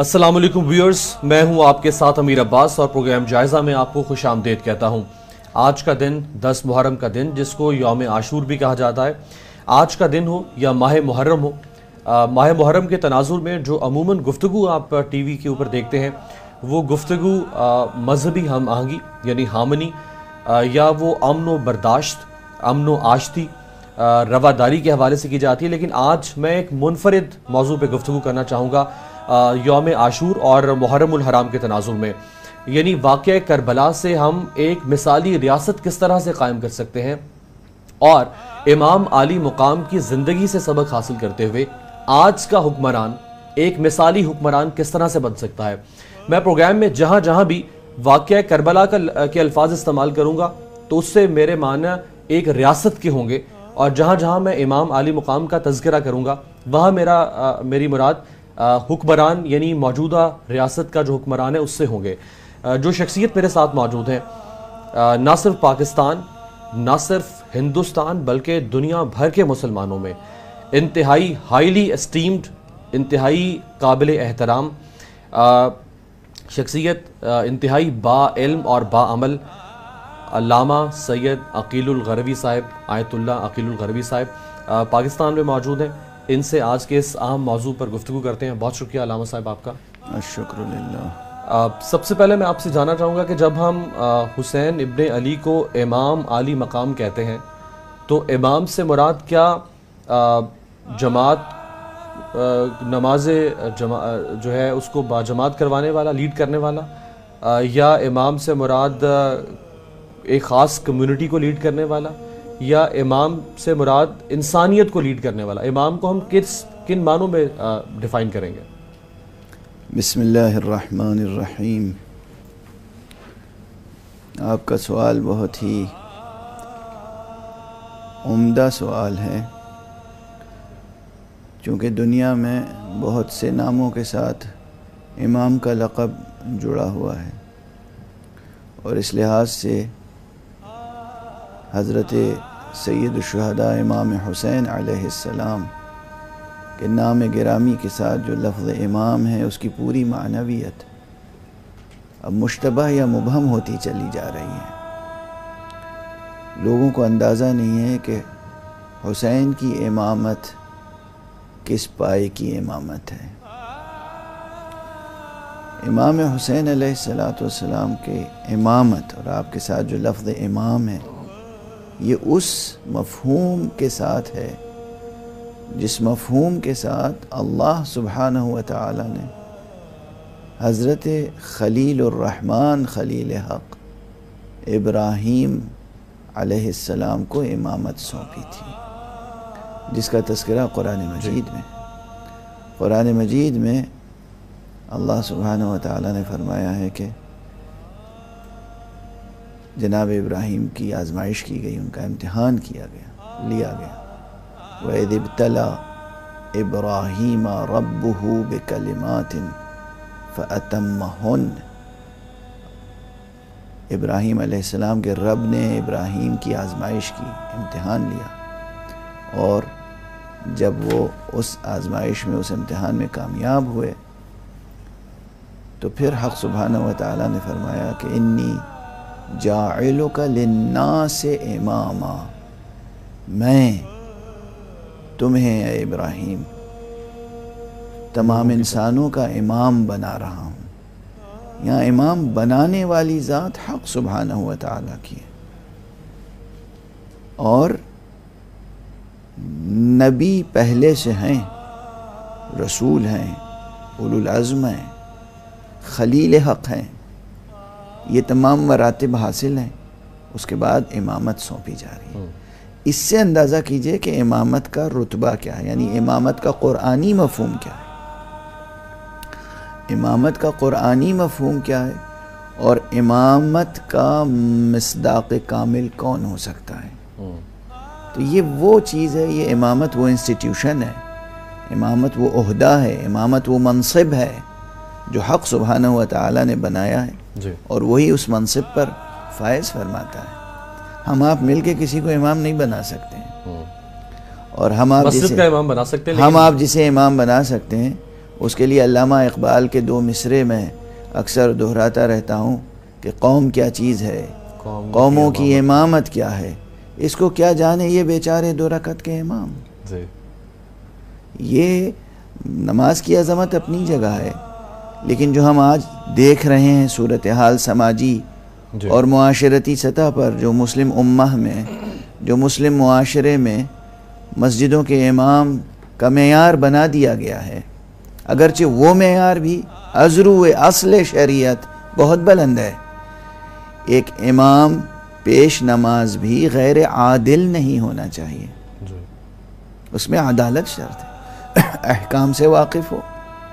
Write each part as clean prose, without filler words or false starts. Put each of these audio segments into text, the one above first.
السلام علیکم ویورز، میں ہوں آپ کے ساتھ امیر عباس اور پروگرام جائزہ میں آپ کو خوش آمدید کہتا ہوں۔ آج کا دن 10 محرم کا دن، جس کو یوم عاشور بھی کہا جاتا ہے، آج کا دن ہو یا ماہ محرم ہو، ماہ محرم کے تناظر میں جو عموماً گفتگو آپ ٹی وی کے اوپر دیکھتے ہیں، وہ گفتگو مذہبی ہم آہنگی یعنی ہارمنی یا وہ امن و برداشت، امن و آشتی، رواداری کے حوالے سے کی جاتی ہے۔ لیکن آج میں ایک منفرد موضوع پہ گفتگو کرنا چاہوں گا، یوم عاشور اور محرم الحرام کے تناظر میں، یعنی واقعہ کربلا سے ہم ایک مثالی ریاست کس طرح سے قائم کر سکتے ہیں اور امام عالی مقام کی زندگی سے سبق حاصل کرتے ہوئے آج کا حکمران ایک مثالی حکمران کس طرح سے بن سکتا ہے۔ میں پروگرام میں جہاں جہاں بھی واقعہ کربلا کے الفاظ استعمال کروں گا تو اس سے میرے معنی ایک ریاست کے ہوں گے، اور جہاں جہاں میں امام عالی مقام کا تذکرہ کروں گا وہاں میری مراد حکمران یعنی موجودہ ریاست کا جو حکمران ہے اس سے ہوں گے۔ جو شخصیت میرے ساتھ موجود ہیں، نہ صرف پاکستان، نہ صرف ہندوستان بلکہ دنیا بھر کے مسلمانوں میں انتہائی ہائیلی اسٹیمڈ، انتہائی قابل احترام شخصیت، انتہائی با علم اور با عمل علامہ سید عقیل الغروی صاحب، آیت اللہ عقیل الغروی صاحب پاکستان میں موجود ہیں۔ ان سے آج کے اس اہم موضوع پر گفتگو کرتے ہیں۔ بہت شکریہ علامہ صاحب آپ کا۔ شکر للہ۔ سب سے پہلے میں آپ سے جاننا چاہوں گا کہ جب ہم حسین ابن علی کو امام عالی مقام کہتے ہیں تو امام سے مراد کیا جماعت، نماز جو ہے اس کو باجماعت کروانے والا، لیڈ کرنے والا، یا امام سے مراد ایک خاص کمیونٹی کو لیڈ کرنے والا، یا امام سے مراد انسانیت کو لیڈ کرنے والا؟ امام کو ہم کن معنوں میں ڈیفائن کریں گے؟ بسم اللہ الرحمن الرحیم۔ آپ کا سوال بہت ہی عمدہ سوال ہے، چونکہ دنیا میں بہت سے ناموں کے ساتھ امام کا لقب جڑا ہوا ہے، اور اس لحاظ سے حضرت سید الشہداء امام حسین علیہ السلام کے نام گرامی کے ساتھ جو لفظ امام ہے، اس کی پوری معنویت اب مشتبہ یا مبہم ہوتی چلی جا رہی ہے۔ لوگوں کو اندازہ نہیں ہے کہ حسین کی امامت کس پائے کی امامت ہے۔ امام حسین علیہ السلام کے امامت اور آپ کے ساتھ جو لفظ امام ہے، یہ اس مفہوم کے ساتھ ہے جس مفہوم کے ساتھ اللہ سبحانہ وتعالی نے حضرت خلیل الرحمن خلیل حق ابراہیم علیہ السلام کو امامت سونپی تھی، جس کا تذکرہ قرآن مجید میں اللہ سبحانہ وتعالی نے فرمایا ہے کہ جناب ابراہیم کی آزمائش کی گئی، ان کا امتحان لیا گیا۔ وَإِذِ ابْتَلَى إِبْرَاهِيمَ رَبُّهُ بِكَلِمَاتٍ فَأَتَمَّهُنَّ۔ ابراہیم علیہ السلام کے رب نے ابراہیم کی آزمائش کی، امتحان لیا، اور جب وہ اس آزمائش میں، اس امتحان میں کامیاب ہوئے تو پھر حق سبحانہ وتعالی نے فرمایا کہ انی جاعلک للناس اماما، میں تمہیں اے ابراہیم تمام انسانوں کا امام بنا رہا ہوں۔ یہاں امام بنانے والی ذات حق سبحانہ وتعالی کی ہے، اور نبی پہلے سے ہیں، رسول ہیں، اولو العزم ہیں، خلیل حق ہیں، یہ تمام مراتب حاصل ہیں، اس کے بعد امامت سونپی جا رہی ہے۔ اس سے اندازہ کیجئے کہ امامت کا رتبہ کیا ہے، یعنی امامت کا قرآنی مفہوم کیا ہے، امامت کا قرآنی مفہوم کیا ہے، اور امامت کا مصداق کامل کون ہو سکتا ہے۔ تو یہ وہ چیز ہے، یہ امامت وہ انسٹیٹیوشن ہے، امامت وہ عہدہ ہے، امامت وہ منصب ہے جو حق سبحانہ وتعالی نے بنایا ہے، اور وہی اس منصب پر فائز فرماتا ہے۔ ہم آپ مل کے کسی کو امام نہیں بنا سکتے ہیں، اور ہم آپ جسے امام بنا سکتے ہیں اس کے لیے علامہ اقبال کے 2 مصرے میں اکثر دہراتا رہتا ہوں کہ قوم کیا چیز ہے، قوموں کی امامت کیا ہے، اس کو کیا جانے یہ بیچارے 2 رکعت کے امام۔ یہ نماز کی عظمت اپنی جگہ ہے، لیکن جو ہم آج دیکھ رہے ہیں صورتحال سماجی اور معاشرتی سطح پر، جو مسلم امہ میں، جو مسلم معاشرے میں مسجدوں کے امام کا معیار بنا دیا گیا ہے، اگرچہ وہ معیار بھی ازرو اصل شریعت بہت بلند ہے۔ ایک امام پیش نماز بھی غیر عادل نہیں ہونا چاہیے، اس میں عدالت شرط ہے، احکام سے واقف ہو،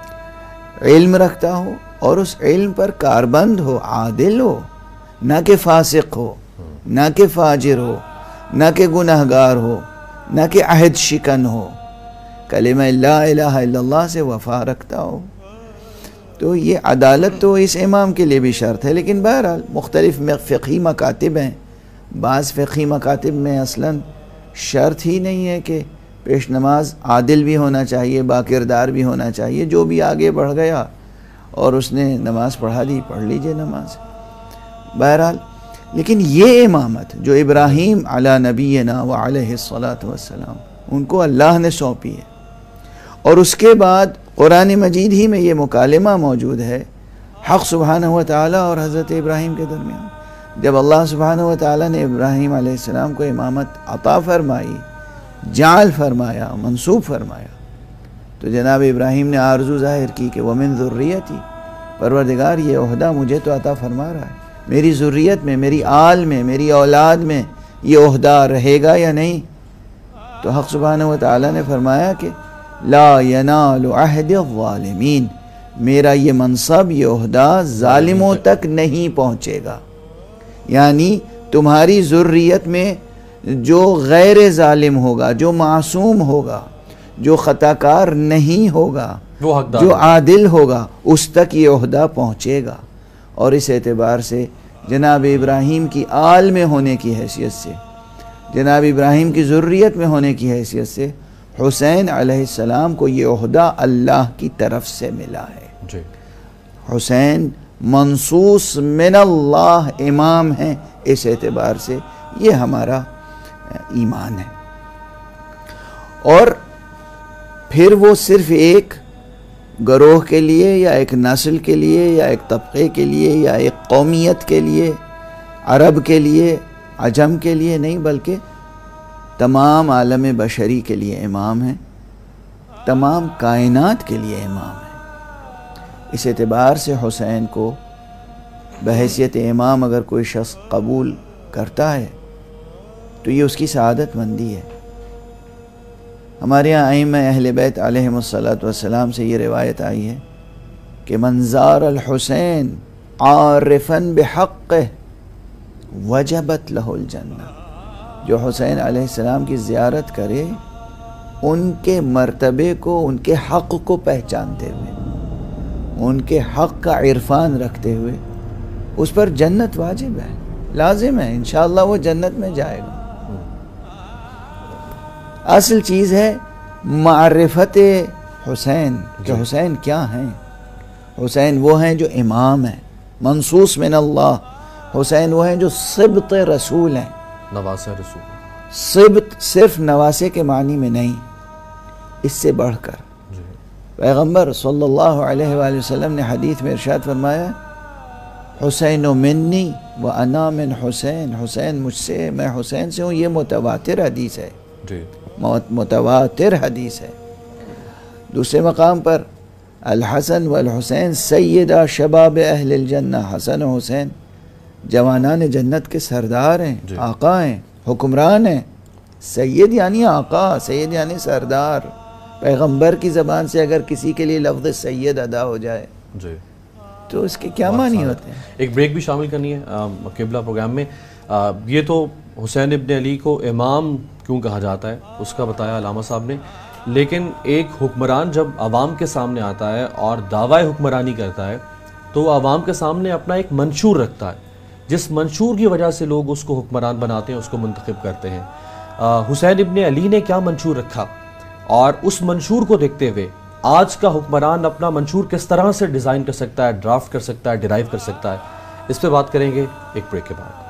علم رکھتا ہو اور اس علم پر کاربند ہو، عادل ہو، نہ کہ فاسق ہو، نہ کہ فاجر ہو، نہ کہ گنہگار ہو، نہ کہ عہد شکن ہو، کلمہ لا الہ الا اللہ سے وفا رکھتا ہو۔ تو یہ عدالت تو اس امام کے لیے بھی شرط ہے، لیکن بہرحال مختلف فقہی مکاتب ہیں، بعض فقہی مکاتب میں اصلاً شرط ہی نہیں ہے کہ پیش نماز عادل بھی ہونا چاہیے، باکردار بھی ہونا چاہیے، جو بھی آگے بڑھ گیا اور اس نے نماز پڑھا لی، پڑھ لیجئے نماز۔ بہرحال لیکن یہ امامت جو ابراہیم علی نبینا وعلیہ الصلاۃ والسلام ان کو اللہ نے سونپی ہے، اور اس کے بعد قرآن مجید ہی میں یہ مکالمہ موجود ہے حق سبحانہ و تعالیٰ اور حضرت ابراہیم کے درمیان۔ جب اللہ سبحانہ و تعالیٰ نے ابراہیم علیہ السلام کو امامت عطا فرمائی، جعل فرمایا، منصوب فرمایا، تو جناب ابراہیم نے آرزو ظاہر کی کہ وَمِن ذُرِّيَّتِي، پروردگار یہ عہدہ مجھے تو عطا فرما رہا ہے، میری ذریت میں، میری آل میں، میری اولاد میں یہ عہدہ رہے گا یا نہیں؟ تو حق سبحانہ و تعالیٰ نے فرمایا کہ لا ینال عہد الظالمین، میرا یہ منصب، یہ عہدہ ظالموں تک نہیں پہنچے گا۔ یعنی تمہاری ذریت میں جو غیر ظالم ہوگا، جو معصوم ہوگا، جو خطا کار نہیں ہوگا، جو عادل ہوگا، اس تک یہ عہدہ پہنچے گا۔ اور اس اعتبار سے جناب ابراہیم کی آل میں ہونے کی حیثیت سے، جناب ابراہیم کی ذریت میں ہونے کی حیثیت سے حسین علیہ السلام کو یہ عہدہ اللہ کی طرف سے ملا ہے۔ حسین منصوص من اللہ امام ہیں، اس اعتبار سے یہ ہمارا ایمان ہے۔ اور پھر وہ صرف ایک گروہ کے لیے یا ایک نسل کے لیے یا ایک طبقے کے لیے یا ایک قومیت کے لیے، عرب کے لیے، عجم کے لیے نہیں، بلکہ تمام عالم بشری کے لیے امام ہیں، تمام کائنات کے لیے امام ہیں۔ اس اعتبار سے حسین کو بحیثیت امام اگر کوئی شخص قبول کرتا ہے تو یہ اس کی سعادت مندی ہے۔ ہمارے یہاں ائمہ اہل بیت علیہم الصلاۃ والسلام سے یہ روایت آئی ہے کہ من زار الحسین عارفا بحقہ وجبت لہ الجنہ، جو حسین علیہ السلام کی زیارت کرے ان کے مرتبے کو، ان کے حق کو پہچانتے ہوئے، ان کے حق کا عرفان رکھتے ہوئے، اس پر جنت واجب ہے، لازم ہے، انشاءاللہ وہ جنت میں جائے گا۔ اصل چیز ہے معرفت حسین، کہ حسین کیا ہیں۔ حسین وہ ہیں جو امام ہیں، منصوص من اللہ۔ حسین وہ ہیں جو سبط رسول ہیں، نواسے رسول۔ سبط صرف نواسے کے معنی میں نہیں، اس سے بڑھ کر پیغمبر صلی اللہ علیہ وآلہ وسلم نے حدیث میں ارشاد فرمایا حسین منی وانا من حسین، حسین مجھ سے، میں حسین سے ہوں۔ یہ متواتر حدیث ہے، متواتر حدیث ہے۔ دوسرے مقام پر الحسن والحسین سیدہ شباب اہل الجنہ، حسن و حسین جوانان جنت کے سردار ہیں، آقا ہیں، حکمران ہیں۔ سید یعنی آقا، سید یعنی سردار۔ پیغمبر کی زبان سے اگر کسی کے لیے لفظ سید ادا ہو جائے تو اس کے کیا معنی ہوتے ہیں۔ ایک بریک بھی شامل کرنی ہے قبلہ پروگرام میں۔ یہ تو حسین ابن علی کو امام کیوں کہا جاتا ہے اس کا بتایا علامہ صاحب نے، لیکن ایک حکمران جب عوام کے سامنے آتا ہے اور دعوی حکمرانی کرتا ہے تو وہ عوام کے سامنے اپنا ایک منشور رکھتا ہے، جس منشور کی وجہ سے لوگ اس کو حکمران بناتے ہیں، اس کو منتخب کرتے ہیں۔ حسین ابن علی نے کیا منشور رکھا، اور اس منشور کو دیکھتے ہوئے آج کا حکمران اپنا منشور کس طرح سے ڈیزائن کر سکتا ہے، ڈرافٹ کر سکتا ہے، ڈرائیو کر سکتا ہے، اس پہ بات کریں گے ایک بریک کے بعد۔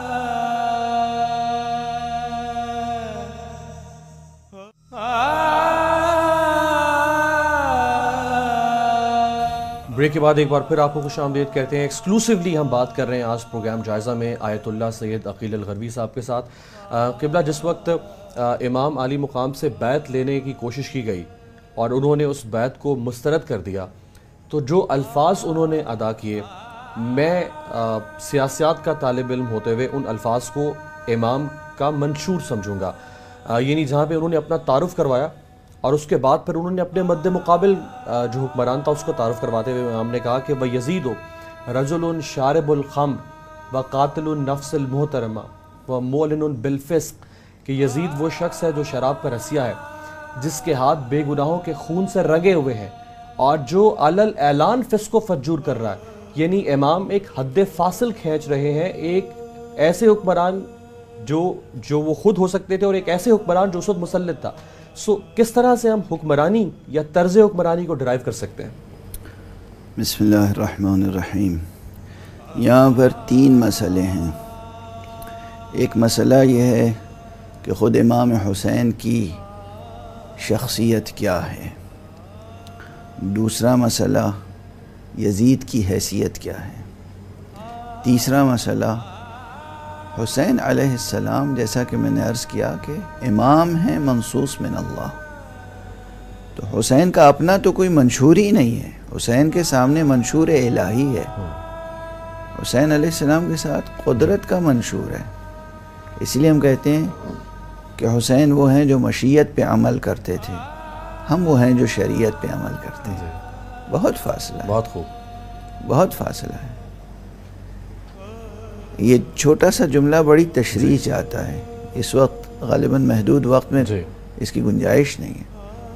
بریک کے بعد ایک بار پھر آپ کو خوش آمدید کہتے ہیں۔ ایکسکلوسیولی ہم بات کر رہے ہیں آج پروگرام جائزہ میں آیت اللہ سید عقیل الغروی صاحب کے ساتھ۔ قبلہ، جس وقت امام عالی مقام سے بیعت لینے کی کوشش کی گئی اور انہوں نے اس بیعت کو مسترد کر دیا، تو جو الفاظ انہوں نے ادا کیے، میں سیاست کا طالب علم ہوتے ہوئے ان الفاظ کو امام کا منشور سمجھوں گا، یعنی جہاں پہ انہوں نے اپنا تعارف کروایا اور اس کے بعد پھر انہوں نے اپنے مد مقابل جو حکمران تھا اس کو تعارف کرواتے ہوئے امام نے کہا کہ وَيَزِيدُ رَجُلٌ شَارِبُ الْخَمْرِ وَقَاتِلُ النَّفْسِ الْمُحْتَرَمَةِ وَمُعْلِنٌ بِالْفِسْقِ، کہ یزید وہ شخص ہے جو شراب کا رسیہ ہے، جس کے ہاتھ بے گناہوں کے خون سے رگے ہوئے ہیں اور جو علل اعلان فسق و فجور کر رہا ہے۔ یعنی امام ایک حد فاصل کھینچ رہے ہیں، ایک ایسے حکمران جو وہ خود ہو سکتے تھے اور ایک ایسے حکمران جو اس وقت مسلط تھا۔ کس طرح سے ہم حکمرانی یا طرز حکمرانی کو ڈرائیو کر سکتے ہیں؟ بسم اللہ الرحمن الرحیم۔ یہاں پر 3 مسئلے ہیں۔ ایک مسئلہ یہ ہے کہ خود امام حسین کی شخصیت کیا ہے، دوسرا مسئلہ یزید کی حیثیت کیا ہے، تیسرا مسئلہ حسین علیہ السلام، جیسا کہ میں نے عرض کیا کہ امام ہیں منصوص من اللہ، تو حسین کا اپنا تو کوئی منشور ہی نہیں ہے، حسین کے سامنے منشور الہی ہے۔ حسین علیہ السلام کے ساتھ قدرت کا منشور ہے، اس لیے ہم کہتے ہیں کہ حسین وہ ہیں جو مشیت پہ عمل کرتے تھے، ہم وہ ہیں جو شریعت پہ عمل کرتے ہیں۔ بہت فاصلہ ہے، بہت خوب، بہت فاصلہ ہے۔ یہ چھوٹا سا جملہ بڑی تشریح چاہتا ہے، اس وقت غالباً محدود وقت میں اس کی گنجائش نہیں ہے۔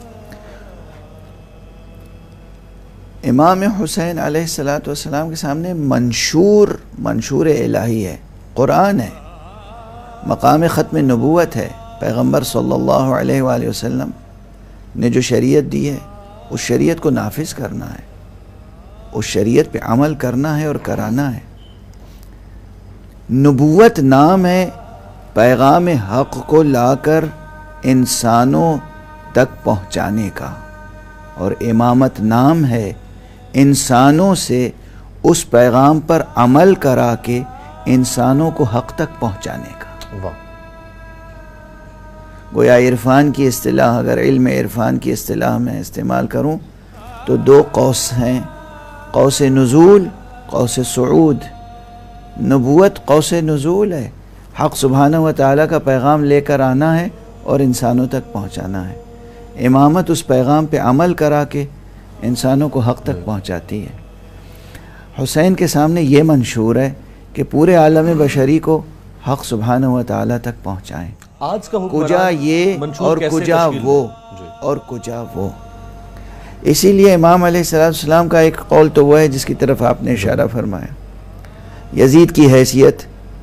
امام حسین علیہ السلام کے سامنے منشور الہی ہے، قرآن ہے، مقام ختم نبوت ہے، پیغمبر صلی اللہ علیہ وآلہ وسلم نے جو شریعت دی ہے اس شریعت کو نافذ کرنا ہے، اس شریعت پہ عمل کرنا ہے اور کرانا ہے۔ نبوت نام ہے پیغام حق کو لا کر انسانوں تک پہنچانے کا، اور امامت نام ہے انسانوں سے اس پیغام پر عمل کرا کے انسانوں کو حق تک پہنچانے کا۔ گویا عرفان کی اصطلاح، اگر علم عرفان کی اصطلاح میں استعمال کروں تو 2 قوس ہیں، قوس نزول، قوس صعود۔ نبوت قوس نزول ہے، حق سبحانہ و تعالیٰ کا پیغام لے کر آنا ہے اور انسانوں تک پہنچانا ہے۔ امامت اس پیغام پہ عمل کرا کے انسانوں کو حق تک پہنچاتی ہے۔ حسین کے سامنے یہ منشور ہے کہ پورے عالم بشری کو حق سبحانہ و تعالیٰ تک پہنچائیں۔ آج کا کجا یہ اور کجا وہ اور کجا وہ۔ اسی لیے امام علیہ السلام کا ایک قول تو وہ ہے جس کی طرف آپ نے اشارہ فرمایا۔ یزید کی حیثیت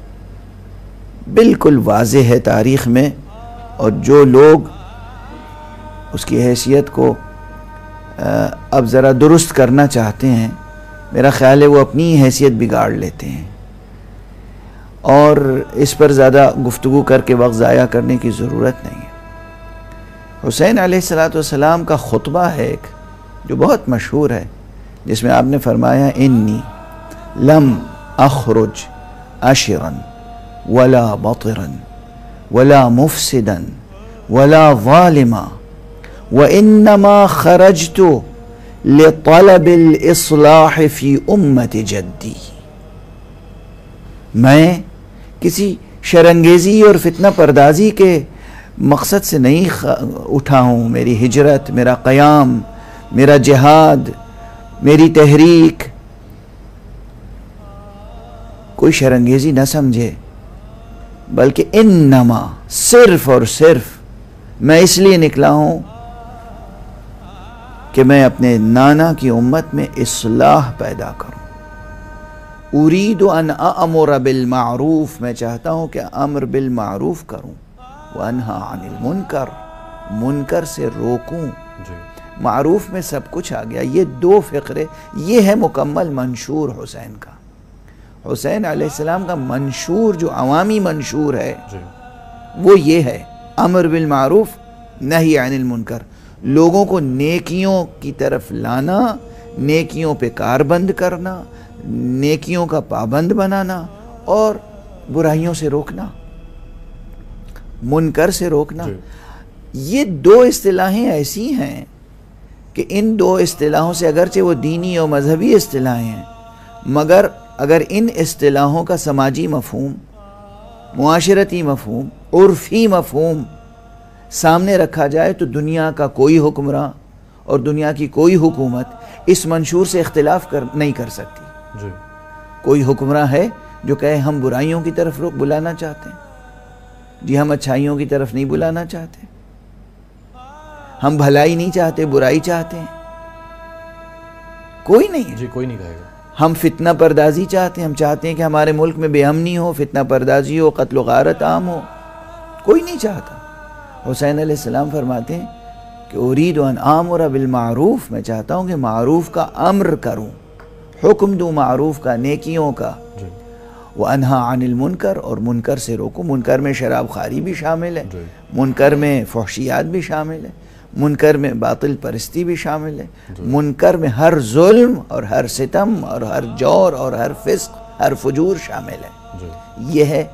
بالکل واضح ہے تاریخ میں، اور جو لوگ اس کی حیثیت کو اب ذرا درست کرنا چاہتے ہیں، میرا خیال ہے وہ اپنی حیثیت بگاڑ لیتے ہیں، اور اس پر زیادہ گفتگو کر کے وقت ضائع کرنے کی ضرورت نہیں ہے۔ حسین علیہ السلام کا خطبہ ہے ایک جو بہت مشہور ہے، جس میں آپ نے فرمایا انی لم اخرج عشرا ولا بطرا ولا مفسدا ولا ظالما وانما خرجت لطلب الاصلاح فی امت جدی۔ میں کسی شرانگیزی اور فتنہ پردازی کے مقصد سے نہیں اٹھا ہوں۔ میری ہجرت، میرا قیام، میرا جہاد، میری تحریک کوئی شرانگیزی نہ سمجھے، بلکہ انما، صرف اور صرف میں اس لیے نکلا ہوں کہ میں اپنے نانا کی امت میں اصلاح پیدا کروں۔ اريد ان امر بالمعروف، میں چاہتا ہوں کہ امر بالمعروف کروں، وانہا عن المنکر، منکر سے روکوں۔ معروف میں سب کچھ آ گیا. یہ 2 فقرے، یہ ہے مکمل منشور حسین کا. حسین علیہ السلام کا منشور جو عوامی منشور ہے وہ یہ ہے: امر بالمعروف نہی عن المنکر. لوگوں کو نیکیوں کی طرف لانا، نیکیوں پہ کاربند کرنا، نیکیوں کا پابند بنانا اور برائیوں سے روکنا، منکر سے روکنا. یہ 2 اصطلاحیں ایسی ہیں کہ ان 2 اصطلاحوں سے، اگرچہ وہ دینی اور مذہبی اصطلاحیں ہیں، مگر اگر ان اصطلاحوں کا سماجی مفہوم، معاشرتی مفہوم، عرفی مفہوم سامنے رکھا جائے تو دنیا کا کوئی حکمراں اور دنیا کی کوئی حکومت اس منشور سے اختلاف نہیں کر سکتی. کوئی حکمراں ہے جو کہے ہم برائیوں کی طرف بلانا چاہتے ہیں، جی ہم اچھائیوں کی طرف نہیں بلانا چاہتے، ہم بھلائی نہیں چاہتے، برائی چاہتے ہیں، کوئی نہیں ہے. جی کوئی نہیں کہے گا. ہم فتنہ پردازی چاہتے ہیں، ہم چاہتے ہیں کہ ہمارے ملک میں بے امنی ہو، فتنہ پردازی ہو، قتل و غارت عام ہو، کوئی نہیں چاہتا. حسین علیہ السلام فرماتے ہیں کہ ارید ان آمر بالمعروف، میں چاہتا ہوں کہ معروف کا امر کروں، حکم دوں معروف کا، نیکیوں کا. وانہا عن المنکر، اور منکر سے روکوں. منکر میں شراب خواری بھی شامل ہے، منکر میں فحشیات بھی شامل ہے، منکر میں باطل پرستی بھی شامل ہے، منکر میں ہر ظلم اور ہر ستم اور ہر جور اور ہر فسق، ہر فجور شامل ہے. یہ ہے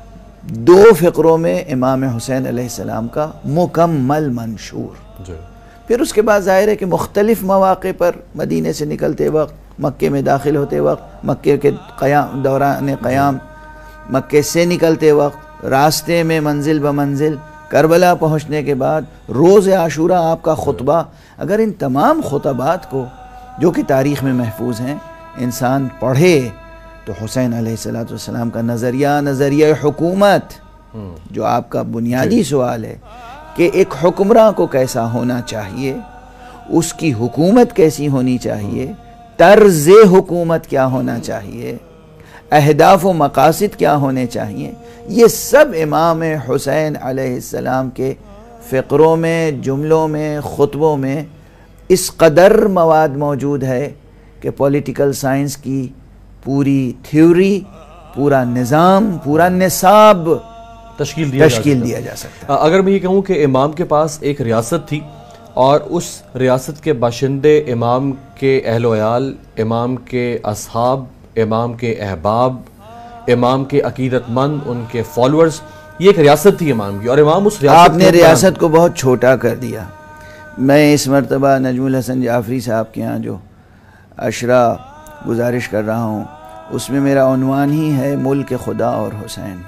2 فقروں میں امام حسین علیہ السلام کا مکمل منشور. پھر اس کے بعد ظاہر ہے کہ مختلف مواقع پر مدینے سے نکلتے وقت، مکے میں داخل ہوتے وقت، مکے کے دوران قیام، مکے سے نکلتے وقت، راستے میں منزل بمنزل، کربلا پہنچنے کے بعد، روز عاشوراء آپ کا خطبہ، اگر ان تمام خطبات کو جو کہ تاریخ میں محفوظ ہیں انسان پڑھے تو حسین علیہ السلام کا نظریہ حکومت، جو آپ کا بنیادی سوال ہے کہ ایک حکمراں کو کیسا ہونا چاہیے، اس کی حکومت کیسی ہونی چاہیے، طرز حکومت کیا ہونا چاہیے، اہداف و مقاصد کیا ہونے چاہیے، یہ سب امام حسین علیہ السلام کے فقروں میں، جملوں میں، خطبوں میں اس قدر مواد موجود ہے کہ پولیٹیکل سائنس کی پوری تھیوری، پورا نظام، پورا نصاب تشکیل دیا جا سکتا ہے. اگر میں یہ کہوں کہ امام کے پاس ایک ریاست تھی اور اس ریاست کے باشندے، امام کے اہل و عیال، امام کے اصحاب، امام کے احباب، امام کے عقیدت مند، ان کے فالورز، یہ ایک ریاست تھی امام کی، اور امام اس ریاست آپ نے ریاست کو بہت چھوٹا کر دیا. میں اس مرتبہ نجم الحسن جعفری صاحب کے ہاں جو عشرہ گزارش کر رہا ہوں، اس میں میرا عنوان ہی ہے ملک خدا اور حسین.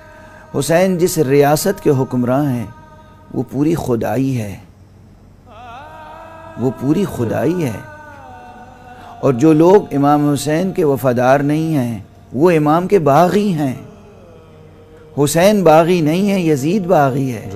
حسین جس ریاست کے حکمراں ہیں وہ پوری خدائی ہے، وہ پوری خدائی ہے. اور جو لوگ امام حسین کے وفادار نہیں ہیں وہ امام کے باغی ہیں. حسین باغی نہیں ہے، یزید باغی ہے.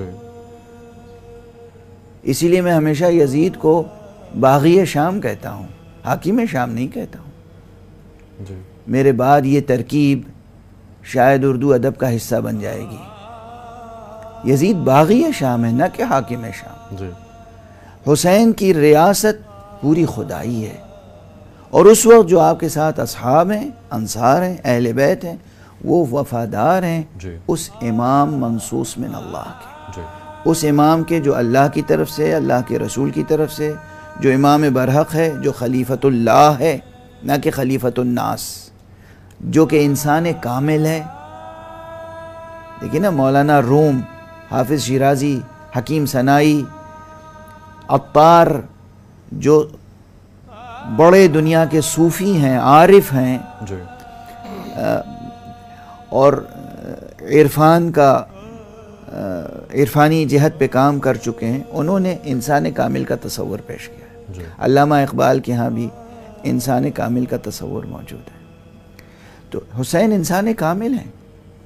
اسی لیے میں ہمیشہ یزید کو باغی شام کہتا ہوں، حاکم شام نہیں کہتا ہوں. میرے بعد یہ ترکیب شاید اردو ادب کا حصہ بن جائے گی. یزید باغی شام ہے، نہ کہ حاکم شام. حسین کی ریاست پوری خدائی ہے. اور اس وقت جو آپ کے ساتھ اصحاب ہیں، انصار ہیں، اہل بیت ہیں، وہ وفادار ہیں اس امام منصوص من اللہ کے، اس امام کے جو اللہ کی طرف سے، اللہ کے رسول کی طرف سے، جو امام برحق ہے، جو خلیفۃ اللہ ہے نہ کہ خلیفۃ الناس، جو کہ انسان کامل ہے. دیکھیں نا، مولانا روم، حافظ شیرازی، حکیم ثنائی، عطار، جو بڑے دنیا کے صوفی ہیں، عارف ہیں، اور عرفان کا عرفانی جہت پہ کام کر چکے ہیں، انہوں نے انسان کامل کا تصور پیش کیا ہے. علامہ اقبال کے ہاں بھی انسان کامل کا تصور موجود ہے. تو حسین انسان کامل ہیں.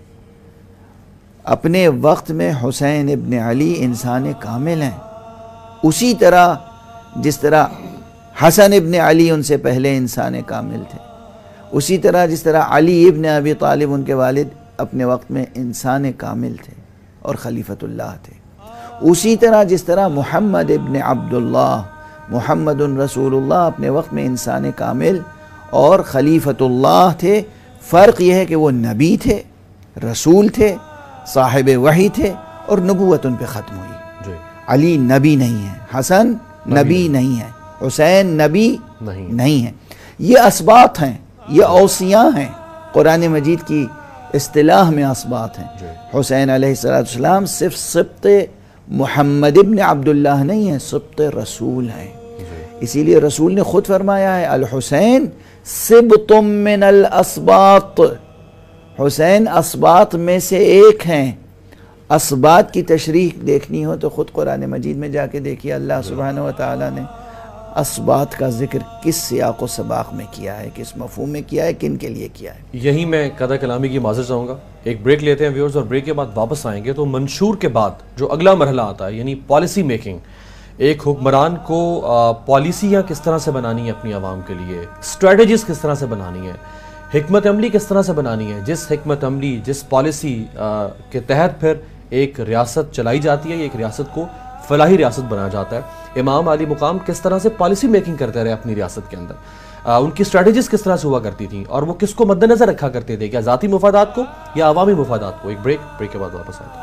اپنے وقت میں حسین ابن علی انسان کامل ہیں، اسی طرح جس طرح حسن ابن علی ان سے پہلے انسان کامل تھے، اسی طرح جس طرح علی ابن ابی طالب ان کے والد اپنے وقت میں انسان کامل تھے اور خلیفۃ اللہ تھے، اسی طرح جس طرح محمد ابن عبداللہ محمد رسول اللہ اپنے وقت میں انسان کامل اور خلیفۃ اللہ تھے. فرق یہ ہے کہ وہ نبی تھے، رسول تھے، صاحب وحی تھے اور نبوت ان پہ ختم ہوئی. علی نبی نہیں ہے، حسن نبی نہیں ہے، حسین نبی نہیں ہے. یہ اسباط ہیں، یہ اوصیاء ہیں، قرآن مجید کی اصطلاح میں اسباط ہیں. حسین علیہ السلام صرف سبط محمد ابن عبداللہ نہیں ہیں، سبط رسول ہیں. اسی لیے رسول نے خود فرمایا ہے الحسین سبط من الاسباط، حسین اسباط میں سے ایک ہیں. اسباط کی تشریح دیکھنی ہو تو خود قرآن مجید میں جا کے دیکھیے اللہ سبحانہ و تعالیٰ نے اسباط کا ذکر کس سیاق و سباق میں کیا ہے، کس مفہوم میں کیا ہے، کن کے لیے کیا ہے. یہی میں قدر کلامی کی معذرت چاہوں گا. ایک بریک لیتے ہیں ویورز اور بریک کے بعد واپس آئیں گے. تو منشور کے بعد جو اگلا مرحلہ آتا ہے یعنی پالیسی میکنگ، ایک حکمران کو پالیسیاں کس طرح سے بنانی ہے اپنی عوام کے لیے، اسٹریٹجیز کس طرح سے بنانی ہے، حکمت عملی کس طرح سے بنانی ہے، جس حکمت عملی جس پالیسی کے تحت پھر ایک ریاست چلائی جاتی ہے، ایک ریاست کو فلاحی ریاست بنایا جاتا ہے. امام علی مقام کس طرح سے پالیسی میکنگ کرتے رہے اپنی ریاست کے اندر، ان کی اسٹریٹجیز کس طرح سے ہوا کرتی تھیں اور وہ کس کو مد نظر رکھا کرتے تھے، کیا ذاتی مفادات کو یا عوامی مفادات کو. ایک بریک کے بعد واپس آتے ہیں.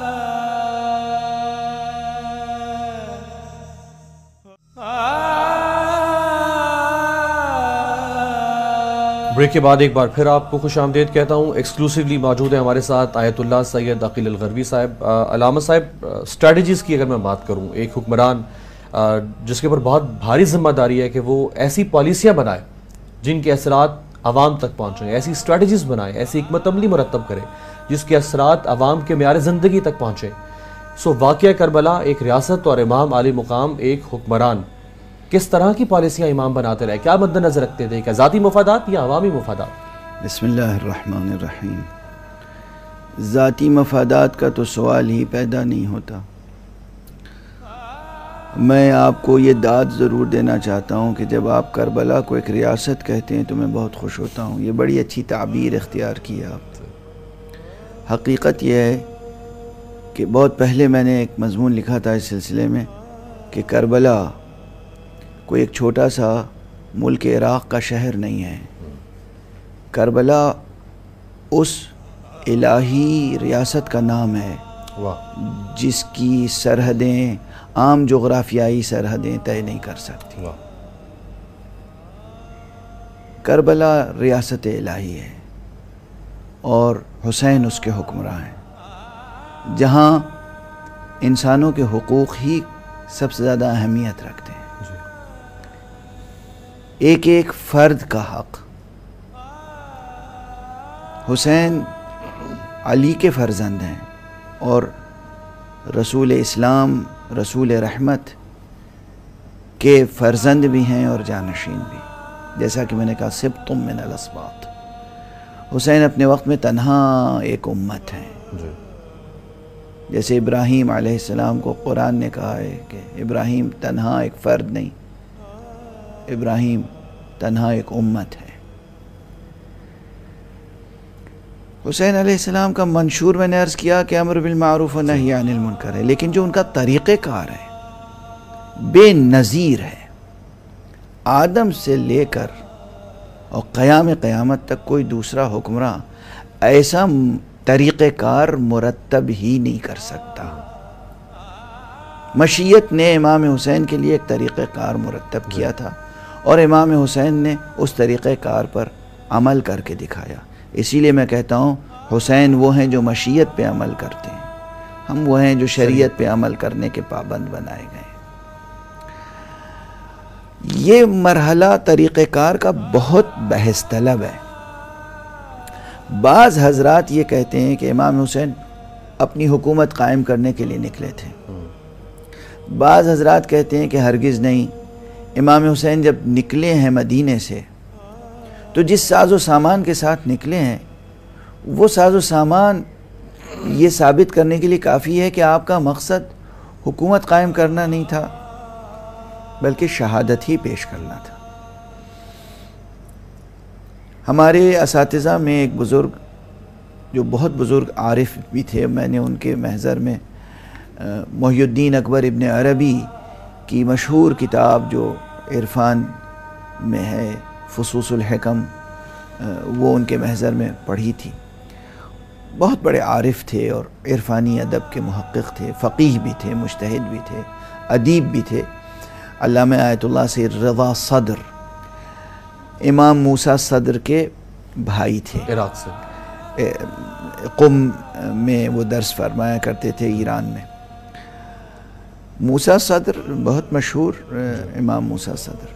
بریک کے بعد ایک بار پھر آپ کو خوش آمدید کہتا ہوں. ایکسکلوسیولی موجود ہیں ہمارے ساتھ آیت اللہ سید عقیل الغروی صاحب. علامہ صاحب، اسٹریٹجیز کی اگر میں بات کروں، ایک حکمران جس کے اوپر بہت بھاری ذمہ داری ہے کہ وہ ایسی پالیسیاں بنائے جن کے اثرات عوام تک پہنچیں، ایسی اسٹریٹجیز بنائے، ایسی حکمت عملی مرتب کرے جس کے اثرات عوام کے معیار زندگی تک پہنچیں. سو واقعہ کربلا ایک ریاست اور امام علی مقام ایک حکمران کس طرح کی پالیسیاں امام بناتے رہے، کیا مد نظر رکھتے تھے، کیا ذاتی مفادات یا عوامی مفادات؟ بسم اللہ الرحمن الرحیم. ذاتی مفادات کا تو سوال ہی پیدا نہیں ہوتا. میں آپ کو یہ داد ضرور دینا چاہتا ہوں کہ جب آپ کربلا کو ایک ریاست کہتے ہیں تو میں بہت خوش ہوتا ہوں. یہ بڑی اچھی تعبیر اختیار کی آپ. حقیقت یہ ہے کہ بہت پہلے میں نے ایک مضمون لکھا تھا اس سلسلے میں کہ کربلا کوئی ایک چھوٹا سا ملک عراق کا شہر نہیں ہے. کربلا اس الہی ریاست کا نام ہے جس کی سرحدیں عام جغرافیائی سرحدیں طے نہیں کر سکتی. کربلا ریاست الہی ہے اور حسین اس کے حکمراں ہیں، جہاں انسانوں کے حقوق ہی سب سے زیادہ اہمیت رکھتے ہیں. ایک ایک فرد کا حق. حسین علی کے فرزند ہیں اور رسول اسلام، رسول رحمت کے فرزند بھی ہیں اور جانشین بھی. جیسا کہ میں نے کہا سبط من الاسباط. حسین اپنے وقت میں تنہا ایک امت ہیں. جیسے ابراہیم علیہ السلام کو قرآن نے کہا ہے کہ ابراہیم تنہا ایک فرد نہیں، ابراہیم تنہا ایک امت ہے. حسین علیہ السلام کا منشور میں نے عرض کیا کہ امر بالمعروف و نہی عن المنکر ہے، لیکن جو ان کا طریقہ کار ہے بے نظیر ہے. آدم سے لے کر اور قیامت تک کوئی دوسرا حکمراں ایسا طریقہ کار مرتب ہی نہیں کر سکتا. مشیت نے امام حسین کے لیے ایک طریقہ کار مرتب کیا تھا اور امام حسین نے اس طریقہ کار پر عمل کر کے دکھایا. اسی لیے میں کہتا ہوں حسین وہ ہیں جو مشیت پہ عمل کرتے ہیں، ہم وہ ہیں جو شریعت پہ عمل کرنے کے پابند بنائے گئے. یہ مرحلہ طریقہ کار کا بہت بحث طلب ہے. بعض حضرات یہ کہتے ہیں کہ امام حسین اپنی حکومت قائم کرنے کے لیے نکلے تھے. بعض حضرات کہتے ہیں کہ ہرگز نہیں. امام حسین جب نکلے ہیں مدینے سے تو جس ساز و سامان کے ساتھ نکلے ہیں وہ ساز و سامان یہ ثابت کرنے کے لیے کافی ہے کہ آپ کا مقصد حکومت قائم کرنا نہیں تھا بلکہ شہادت ہی پیش کرنا تھا. ہمارے اساتذہ میں ایک بزرگ جو بہت بزرگ عارف بھی تھے، میں نے ان کے محضر میں محی الدین اکبر ابن عربی کی مشہور کتاب جو عرفان میں ہے، فصوص الحکم، وہ ان کے محضر میں پڑھی تھی۔ بہت بڑے عارف تھے اور عرفانی ادب کے محقق تھے، فقیہ بھی تھے، مجتہد بھی تھے، ادیب بھی تھے۔ علامہ آیت اللہ سید رضا صدر امام موسیٰ صدر کے بھائی تھے، عراق سے، قم میں وہ درس فرمایا کرتے تھے ایران میں۔ موسیٰ صدر بہت مشہور، امام موسیٰ صدر۔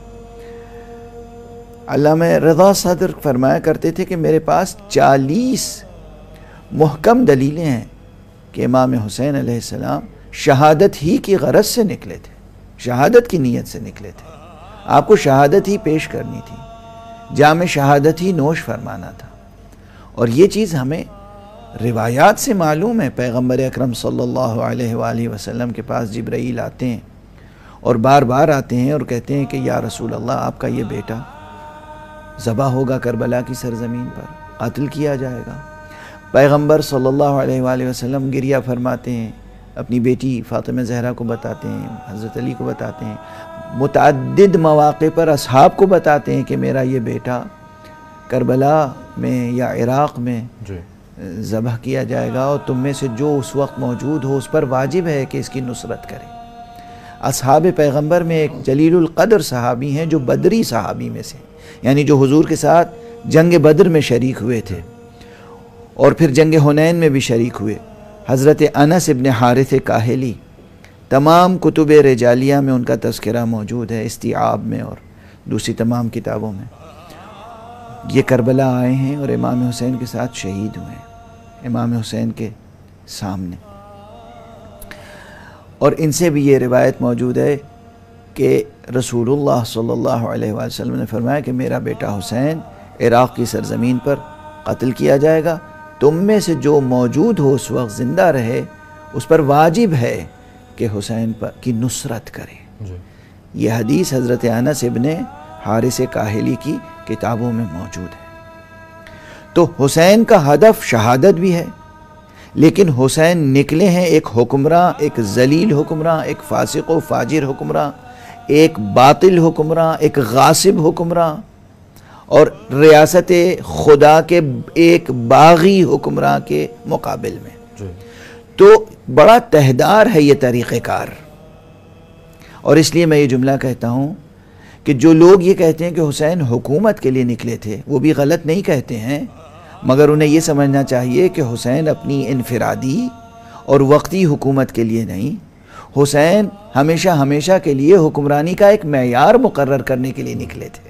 علامہ رضا صدر فرمایا کرتے تھے کہ میرے پاس 40 محکم دلیلیں ہیں کہ امام حسین علیہ السلام شہادت ہی کی غرض سے نکلے تھے، شہادت کی نیت سے نکلے تھے۔ آپ کو شہادت ہی پیش کرنی تھی، جام شہادت ہی نوش فرمانا تھا۔ اور یہ چیز ہمیں روایات سے معلوم ہے۔ پیغمبر اکرم صلی اللہ علیہ وآلہ وسلم کے پاس جبرائیل آتے ہیں اور بار بار آتے ہیں اور کہتے ہیں کہ یا رسول اللہ، آپ کا یہ بیٹا ذبح ہوگا کربلا کی سرزمین پر، قتل کیا جائے گا۔ پیغمبر صلی اللہ علیہ وآلہ وسلم گریہ فرماتے ہیں، اپنی بیٹی فاطمہ زہرا کو بتاتے ہیں، حضرت علی کو بتاتے ہیں، متعدد مواقع پر اصحاب کو بتاتے ہیں کہ میرا یہ بیٹا کربلا میں یا عراق میں ذبح کیا جائے گا، اور تم میں سے جو اس وقت موجود ہو اس پر واجب ہے کہ اس کی نصرت کرے۔ اصحاب پیغمبر میں ایک جلیل القدر صحابی ہیں جو بدری صحابی میں سے، یعنی جو حضور کے ساتھ جنگ بدر میں شریک ہوئے تھے اور پھر جنگ حنین میں بھی شریک ہوئے، حضرت انس ابن حارث کاہلی۔ تمام کتب رجالیہ میں ان کا تذکرہ موجود ہے، استیعاب میں اور دوسری تمام کتابوں میں۔ یہ کربلا آئے ہیں اور امام حسین کے ساتھ شہید ہوئے ہیں، امام حسین کے سامنے۔ اور ان سے بھی یہ روایت موجود ہے کہ رسول اللہ صلی اللہ علیہ وآلہ وسلم نے فرمایا کہ میرا بیٹا حسین عراق کی سرزمین پر قتل کیا جائے گا، تم میں سے جو موجود ہو اس وقت زندہ رہے اس پر واجب ہے کہ حسین کی نصرت کرے۔ یہ حدیث حضرت انس ابن حارث کاہلی کی کتابوں میں موجود ہے۔ تو حسین کا ہدف شہادت بھی ہے، لیکن حسین نکلے ہیں ایک حکمراں، ایک ذلیل حکمراں، ایک فاسق و فاجر حکمراں، ایک باطل حکمراں، ایک غاصب حکمراں، اور ریاست خدا کے ایک باغی حکمراں کے مقابل میں۔ تو بڑا تہدار ہے یہ طریقہ کار، اور اس لیے میں یہ جملہ کہتا ہوں کہ جو لوگ یہ کہتے ہیں کہ حسین حکومت کے لیے نکلے تھے، وہ بھی غلط نہیں کہتے ہیں، مگر انہیں یہ سمجھنا چاہیے کہ حسین اپنی انفرادی اور وقتی حکومت کے لیے نہیں، حسین ہمیشہ کے لیے حکمرانی کا ایک معیار مقرر کرنے کے لیے نکلے تھے۔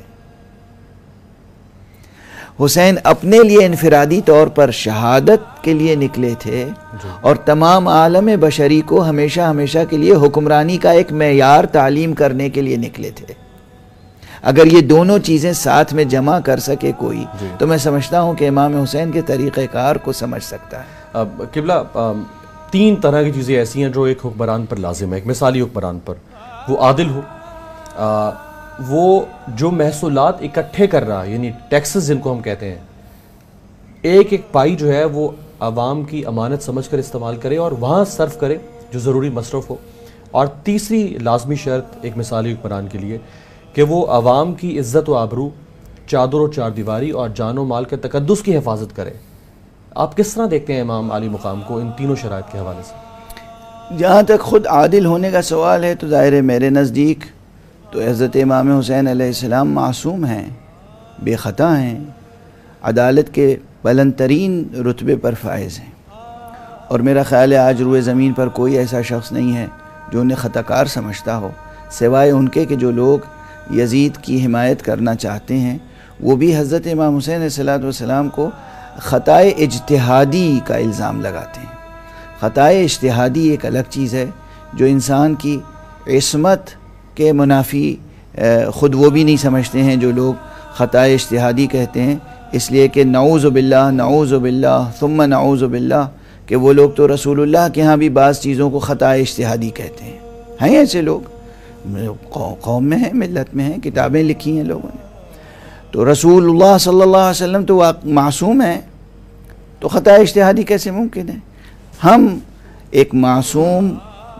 حسین اپنے لیے انفرادی طور پر شہادت کے لیے نکلے تھے اور تمام عالم بشری کو ہمیشہ کے لیے حکمرانی کا ایک معیار تعلیم کرنے کے لیے نکلے تھے۔ اگر یہ دونوں چیزیں ساتھ میں جمع کر سکے کوئی، تو میں سمجھتا ہوں کہ امام حسین کے طریقہ کار کو سمجھ سکتا ہے۔ اب قبلہ، 3 طرح کی چیزیں ایسی ہیں جو ایک حکمران پر لازم ہے، ایک مثالی حکمران پر۔ وہ عادل ہو، وہ جو محصولات اکٹھے کر رہا، یعنی ٹیکسز جن کو ہم کہتے ہیں، ایک پائی جو ہے وہ عوام کی امانت سمجھ کر استعمال کرے اور وہاں صرف کرے جو ضروری مصرف ہو۔ اور تیسری لازمی شرط ایک مثالی حکمران کے لیے کہ وہ عوام کی عزت و آبرو، چادر و چار دیواری اور جان و مال کے تقدس کی حفاظت کرے۔ آپ کس طرح دیکھتے ہیں امام عالی مقام کو ان تینوں شرائط کے حوالے سے؟ جہاں تک خود عادل ہونے کا سوال ہے تو ظاہر ہے میرے نزدیک تو حضرت امام حسین علیہ السلام معصوم ہیں، بے خطا ہیں، عدالت کے بلند ترین رتبے پر فائز ہیں، اور میرا خیال ہے آج روئے زمین پر کوئی ایسا شخص نہیں ہے جو انہیں خطا کار سمجھتا ہو، سوائے ان کے کہ جو لوگ یزید کی حمایت کرنا چاہتے ہیں وہ بھی حضرت امام حسین علیہ السلام کو خطائے اجتہادی کا الزام لگاتے ہیں۔ خطائے اجتہادی ایک الگ چیز ہے جو انسان کی عصمت کے منافی خود وہ بھی نہیں سمجھتے ہیں جو لوگ خطائے اجتہادی کہتے ہیں، اس لیے کہ نعوذ باللہ ثم نعوذ باللہ کہ وہ لوگ تو رسول اللہ کے ہاں بھی بعض چیزوں کو خطائے اجتہادی کہتے ہیں ایسے لوگ قوم میں ہیں، ملت میں ہیں، کتابیں لکھی ہیں لوگوں نے۔ تو رسول اللہ صلی اللہ علیہ وسلم تو معصوم ہیں، تو خطائے اجتہادی کیسے ممکن ہے؟ ہم ایک معصوم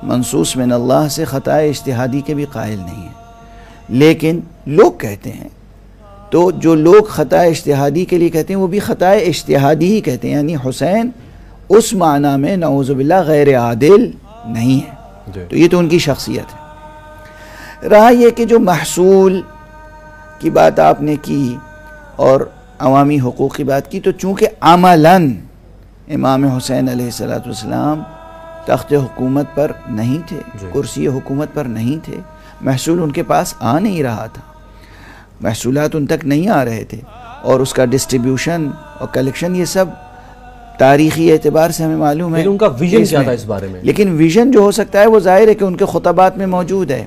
منصوص من اللہ سے خطائے اجتہادی کے بھی قائل نہیں ہیں، لیکن لوگ کہتے ہیں، تو جو لوگ خطائے اجتہادی کے لیے کہتے ہیں وہ بھی خطائے اجتہادی ہی کہتے ہیں، یعنی حسین اس معنی میں نعوذ باللہ غیر عادل نہیں ہے، تو یہ تو ان کی شخصیت ہے۔ رہا یہ کہ جو محصول کی بات آپ نے کی اور عوامی حقوق کی بات کی، تو چونکہ عملاً امام حسین علیہ السلام تخت حکومت پر نہیں تھے، کرسی حکومت پر نہیں تھے، محصول ان کے پاس آ نہیں رہا تھا، محصولات ان تک نہیں آ رہے تھے، اور اس کا ڈسٹریبیوشن اور کلیکشن یہ سب تاریخی اعتبار سے ہمیں معلوم ہے۔ لیکن ان کا ویژن کیا تھا اس بارے میں؟ لیکن ویژن جو ہو سکتا ہے وہ ظاہر ہے کہ ان کے خطبات میں موجود ہے،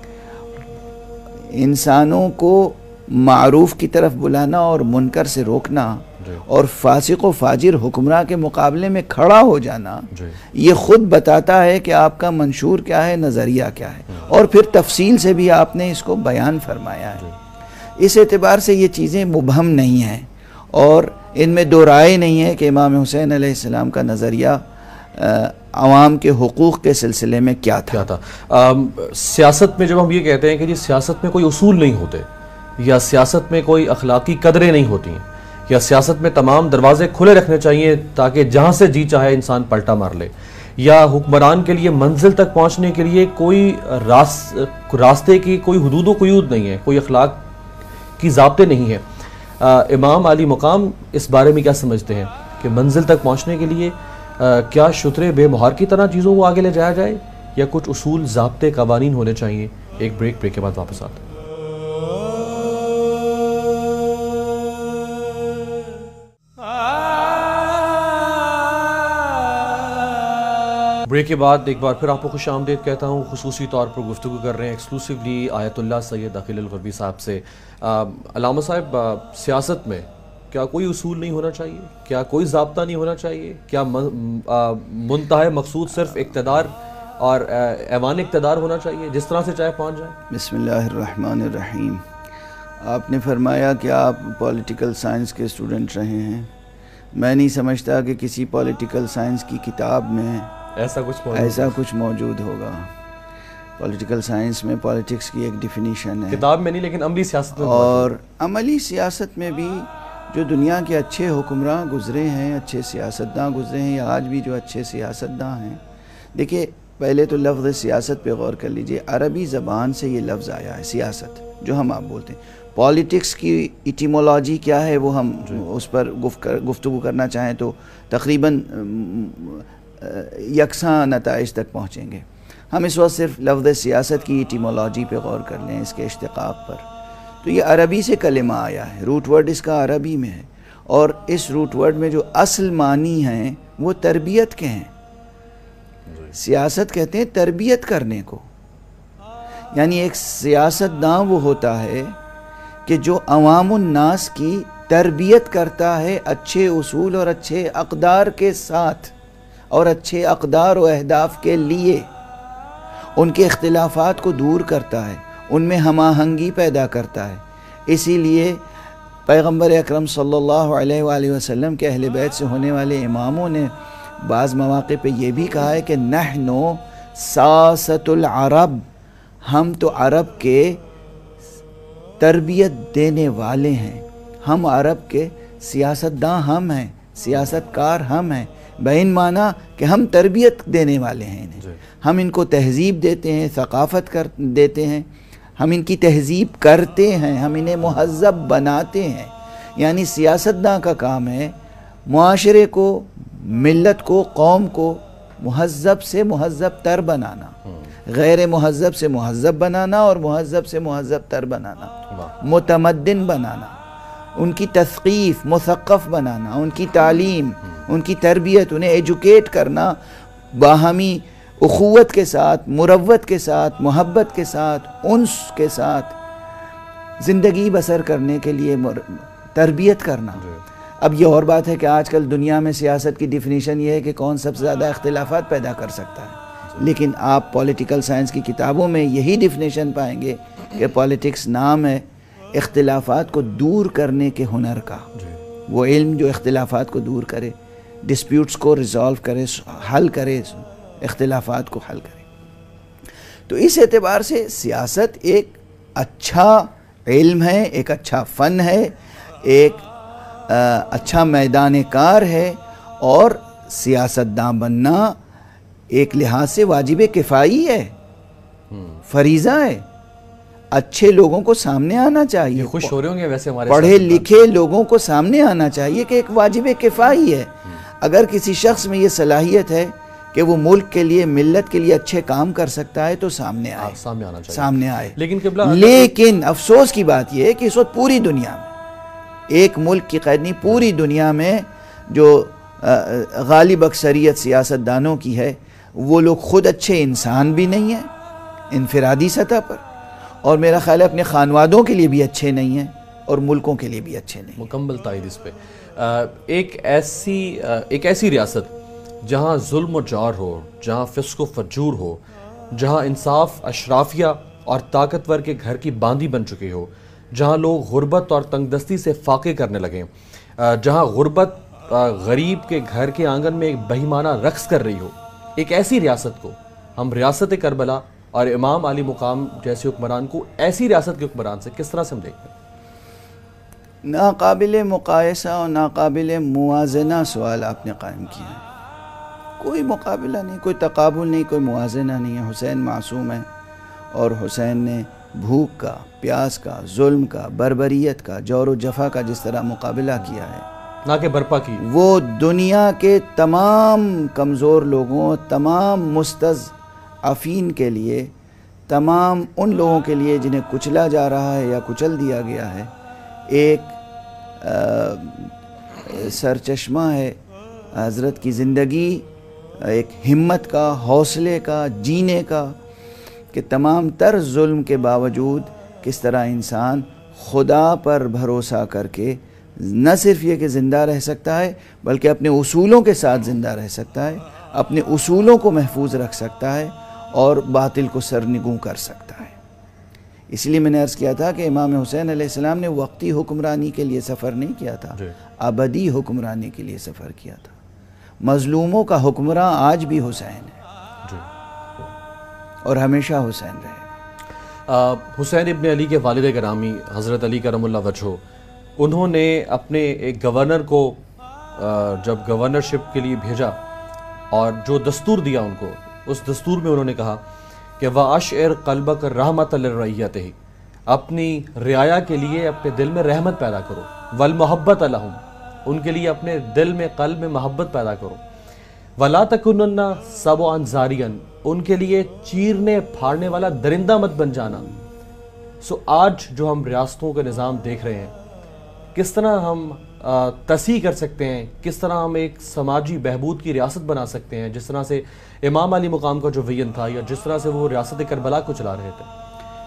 انسانوں کو معروف کی طرف بلانا اور منکر سے روکنا اور فاسق و فاجر حکمراں کے مقابلے میں کھڑا ہو جانا، یہ خود بتاتا ہے کہ آپ کا منشور کیا ہے، نظریہ کیا ہے، اور پھر تفصیل سے بھی آپ نے اس کو بیان فرمایا ہے۔ اس اعتبار سے یہ چیزیں مبہم نہیں ہیں، اور ان میں دو رائے نہیں ہے کہ امام حسین علیہ السلام کا نظریہ عوام کے حقوق کے سلسلے میں کیا تھا۔ سیاست میں جب ہم یہ کہتے ہیں کہ جی سیاست میں کوئی اصول نہیں ہوتے، یا سیاست میں کوئی اخلاقی قدریں نہیں ہوتی ہیں، یا سیاست میں تمام دروازے کھلے رکھنے چاہیے تاکہ جہاں سے جی چاہے انسان پلٹا مار لے، یا حکمران کے لیے منزل تک پہنچنے کے لیے کوئی راستے کی کوئی حدود و قیود نہیں ہے، کوئی اخلاق کی ضابطے نہیں ہیں، امام علی مقام اس بارے میں کیا سمجھتے ہیں کہ منزل تک پہنچنے کے لیے کیا شترے بے مہار کی طرح چیزوں کو آگے لے جایا جائے، یا کچھ اصول ضابطے قوانین ہونے چاہیے؟ ایک بریک کے بعد واپس آتے ہیں۔ بریک کے بعد ایک بار پھر آپ کو خوش آمدید کہتا ہوں۔ خصوصی طور پر گفتگو کر رہے ہیں ایکسکلوسیولی آیت اللہ سید عقیل الغربی صاحب سے۔ علامہ صاحب، سیاست میں کیا کوئی اصول نہیں ہونا چاہیے؟ کیا کوئی ضابطہ نہیں ہونا چاہیے؟ کیا منتہا مقصود صرف اقتدار اور ایوان اقتدار ہونا چاہیے، جس طرح سے چاہے پہنچ جائے؟ بسم اللہ الرحمن الرحیم۔ آپ نے فرمایا کہ آپ پولیٹیکل سائنس کے اسٹوڈنٹ رہے ہیں، میں نہیں سمجھتا کہ کسی پولیٹیکل سائنس کی کتاب میں ایسا کچھ موجود ہوگا۔ پولیٹیکل سائنس میں پولیٹکس کی ایک ڈیفینیشن ہے، کتاب میں نہیں لیکن عملی سیاست میں، اور عملی سیاست میں بھی جو دنیا کے اچھے حکمراں گزرے ہیں، اچھے سیاستداں گزرے ہیں، یا آج بھی جو اچھے سیاستداں ہیں، دیکھیے پہلے تو لفظ سیاست پہ غور کر لیجئے، عربی زبان سے یہ لفظ آیا ہے سیاست، جو ہم آپ بولتے ہیں۔ پولیٹکس کی ایٹیمولوجی کیا ہے وہ ہم اس پر گفتگو کرنا چاہیں تو تقریباً یکساں نتائج تک پہنچیں گے۔ ہم اس وقت صرف لفظ سیاست کی ایٹیمولوجی پہ غور کر لیں، اس کے اشتقاق پر، تو یہ عربی سے کلمہ آیا ہے، روٹ ورڈ اس کا عربی میں ہے، اور اس روٹ ورڈ میں جو اصل معنی ہیں وہ تربیت کے ہیں۔ سیاست کہتے ہیں تربیت کرنے کو، یعنی ایک سیاستداں وہ ہوتا ہے کہ جو عوام الناس کی تربیت کرتا ہے اچھے اصول اور اچھے اقدار کے ساتھ، اور اچھے اقدار و اہداف کے لیے ان کے اختلافات کو دور کرتا ہے، ان میں ہم آہنگی پیدا کرتا ہے۔ اسی لیے پیغمبر اکرم صلی اللہ علیہ وآلہ وسلم کے اہل بیت سے ہونے والے اماموں نے بعض مواقع پہ یہ بھی کہا ہے کہ نحن ساست العرب، ہم تو عرب کے تربیت دینے والے ہیں، ہم عرب کے سیاستداں ہم ہیں، سیاست کار ہم ہیں، بہن مانا کہ ہم تربیت دینے والے ہیں انہیں، ہم ان کو تہذیب دیتے ہیں، ثقافت دیتے ہیں، ہم ان کی تہذیب کرتے ہیں، ہم انہیں مہذب بناتے ہیں۔ یعنی سیاستداں کا کام ہے معاشرے کو، ملت کو، قوم کو مہذب سے مہذب تر بنانا، غیر مہذب سے مہذب بنانا، اور مہذب سے مہذب تر بنانا، متمدن بنانا، ان کی تثقیف، مثقف بنانا، ان کی تعلیم، ان کی تربیت، انہیں ایجوکیٹ کرنا، باہمی اخوت کے ساتھ، مروت کے ساتھ، محبت کے ساتھ، انس کے ساتھ زندگی بسر کرنے کے لیے تربیت کرنا۔ اب یہ اور بات ہے کہ آج کل دنیا میں سیاست کی ڈیفینیشن یہ ہے کہ کون سب سے زیادہ اختلافات پیدا کر سکتا ہے، لیکن آپ پولیٹیکل سائنس کی کتابوں میں یہی ڈیفینیشن پائیں گے کہ پولیٹکس نام ہے اختلافات کو دور کرنے کے ہنر کا، وہ علم جو اختلافات کو دور کرے، ڈسپیوٹس کو ریزالو کرے، حل کرے، اختلافات کو حل کرے۔ تو اس اعتبار سے سیاست ایک اچھا علم ہے، ایک اچھا فن ہے، ایک اچھا میدان کار ہے، اور سیاستداں بننا ایک لحاظ سے واجب کفائی ہے، فریضہ ہے۔ اچھے لوگوں کو سامنے آنا چاہیے، خوش ہو رہے ہوں گے ویسے ہمارے پڑھے لکھے لوگوں کو سامنے آنا چاہیے کہ ایک واجب کفائی ہے۔ اگر کسی شخص میں یہ صلاحیت ہے کہ وہ ملک کے لیے، ملت کے لیے اچھے کام کر سکتا ہے تو سامنے آئے، سامنے آئے۔ لیکن افسوس کی بات یہ ہے کہ اس وقت پوری دنیا میں، ایک ملک کی قید نہیں، پوری دنیا میں جو غالب اکثریت سیاستدانوں کی ہے، وہ لوگ خود اچھے انسان بھی نہیں ہیں انفرادی سطح پر، اور میرا خیال ہے اپنے خانوادوں کے لیے بھی اچھے نہیں ہیں، اور ملکوں کے لیے بھی اچھے نہیں ہیں۔ مکمل تائید اس پہ۔ ایک ایسی ریاست جہاں ظلم و جور ہو، جہاں فسق و فجور ہو، جہاں انصاف اشرافیہ اور طاقتور کے گھر کی باندی بن چکی ہو، جہاں لوگ غربت اور تنگ دستی سے فاقے کرنے لگیں، جہاں غربت غریب کے گھر کے آنگن میں ایک بہیمانہ رقص کر رہی ہو، ایک ایسی ریاست کو ہم ریاست کربلا اور امام علی مقام جیسے حکمران کو ایسی ریاست کے حکمران سے کس طرح سے ہم دیکھتے ہیں؟ ناقابل مقایسہ اور ناقابل موازنہ سوال آپ نے قائم کیا ہے۔ کوئی مقابلہ نہیں، کوئی تقابل نہیں، کوئی موازنہ نہیں ہے۔ حسین معصوم ہے، اور حسین نے بھوک کا، پیاس کا، ظلم کا، بربریت کا، جور و جفا کا جس طرح مقابلہ کیا ہے، نہ کہ برپا کی، وہ دنیا کے تمام کمزور لوگوں، تمام مستضعفین کے لیے، تمام ان لوگوں کے لیے جنہیں کچلا جا رہا ہے یا کچل دیا گیا ہے، ایک سرچشمہ ہے۔ حضرت کی زندگی ایک ہمت کا، حوصلے کا، جینے کا، کہ تمام تر ظلم کے باوجود کس طرح انسان خدا پر بھروسہ کر کے نہ صرف یہ کہ زندہ رہ سکتا ہے، بلکہ اپنے اصولوں کے ساتھ زندہ رہ سکتا ہے، اپنے اصولوں کو محفوظ رکھ سکتا ہے، اور باطل کو سرنگوں کر سکتا ہے۔ اس لیے میں نے عرض کیا تھا کہ امام حسین علیہ السلام نے وقتی حکمرانی کے لیے سفر نہیں کیا تھا، ابدی حکمرانی کے لیے سفر کیا تھا۔ مظلوموں کا حکمراں آج بھی حسین ہے، اور ہمیشہ حسین رہے۔ حسین ابن علی کے والد گرامی حضرت علی کرم اللہ وجہہ، انہوں نے اپنے ایک گورنر کو جب گورنرشپ کے لیے بھیجا اور جو دستور دیا ان کو، اس دستور میں انہوں نے کہا کہ وَأَشْعِرْ قَلْبَكَ رَحْمَةً لِلرَّعِيَّتِهِ، اپنی رعایا کے لیے اپنے دل میں رحمت پیدا کرو، وَالْمُحَبَّةَ لَهُمْ، ان کے لیے اپنے دل میں، قلب میں محبت پیدا کرو، وَلَا تَكُنُنَّ سَبْعًا زَارِيًا، ان کے لیے چیرنے پھاڑنے والا درندہ مت بن جانا۔ آج جو ہم ریاستوں کا نظام دیکھ رہے ہیں، کس طرح ہم تصحیح کر سکتے ہیں، کس طرح ہم ایک سماجی بہبود کی ریاست بنا سکتے ہیں، جس طرح سے امام علی مقام کا جو ویژن تھا، یا جس طرح سے وہ ریاست کربلا کو چلا رہے تھے؟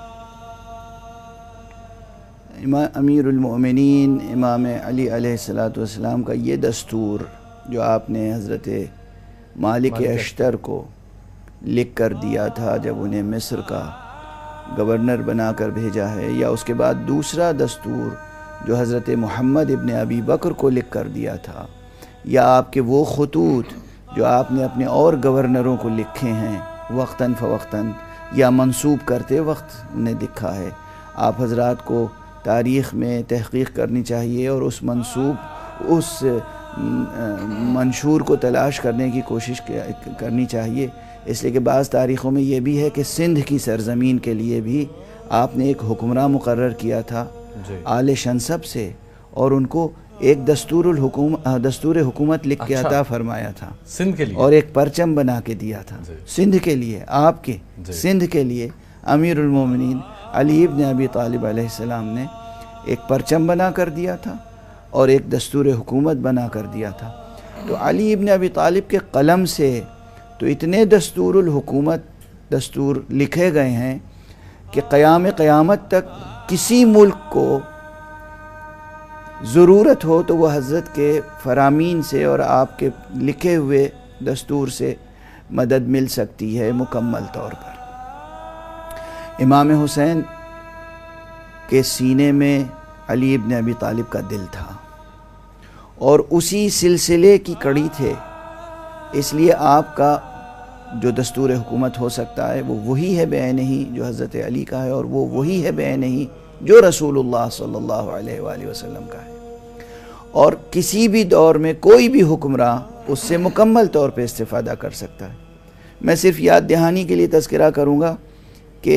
امیر المؤمنین امام علی علیہ السلام کا یہ دستور جو آپ نے حضرت مالک اشتر کو لکھ کر دیا تھا جب انہیں مصر کا گورنر بنا کر بھیجا ہے، یا اس کے بعد دوسرا دستور جو حضرت محمد ابن ابی بکر کو لکھ کر دیا تھا، یا آپ کے وہ خطوط جو آپ نے اپنے اور گورنروں کو لکھے ہیں وقتاً فوقتاً، یا منسوب کرتے وقت انہیں لکھا ہے، آپ حضرات کو تاریخ میں تحقیق کرنی چاہیے، اور اس منشور کو تلاش کرنے کی کوشش کرنی چاہیے، اس لیے کہ بعض تاریخوں میں یہ بھی ہے کہ سندھ کی سرزمین کے لیے بھی آپ نے ایک حکمراں مقرر کیا تھا آل شنسب سے، اور ان کو ایک دستور حکومت لکھ کے عطا فرمایا تھا سندھ کے لیے، اور ایک پرچم بنا کے دیا تھا سندھ کے لیے، آپ کے سندھ کے لیے امیر المومنین علی ابن ابی طالب علیہ السلام نے ایک پرچم بنا کر دیا تھا اور ایک دستور حکومت بنا کر دیا تھا۔ تو علی ابن ابی طالب کے قلم سے تو اتنے دستور الحکومت دستور لکھے گئے ہیں کہ قیامت تک کسی ملک کو ضرورت ہو تو وہ حضرت کے فرامین سے اور آپ کے لکھے ہوئے دستور سے مدد مل سکتی ہے مکمل طور پر۔ امام حسین کے سینے میں علی ابن ابی طالب کا دل تھا، اور اسی سلسلے کی کڑی تھے، اس لیے آپ کا جو دستور حکومت ہو سکتا ہے وہ وہی ہے بعینہ ہی جو حضرت علی کا ہے، اور وہ وہی ہے بعینہ ہی جو رسول اللہ صلی اللہ علیہ وآلہ وسلم کا ہے، اور کسی بھی دور میں کوئی بھی حکمراں اس سے مکمل طور پہ استفادہ کر سکتا ہے۔ میں صرف یاد دہانی کے لیے تذکرہ کروں گا کہ